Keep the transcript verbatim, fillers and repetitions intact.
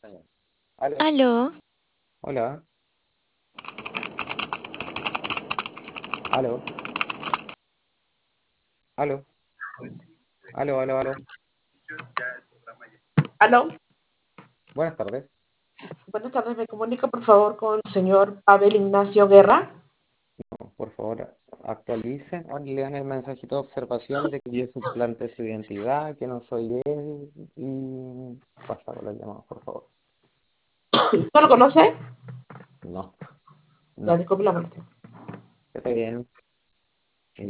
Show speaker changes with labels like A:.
A: Aló,
B: Aló,
A: hola, aló, aló, aló, aló, aló.
C: Aló,
A: Buenas tardes.
C: buenas tardes. ¿Me comunica por favor con el señor Pavel Ignacio Guerra?
A: Por favor, actualicen o lean el mensajito de observación de que yo suplante su identidad, que no soy él y basta con las llamadas, por favor.
C: ¿No lo conoce?
A: No,
C: Ya,
A: no,
C: disculpe la molestia.
A: que esté bien.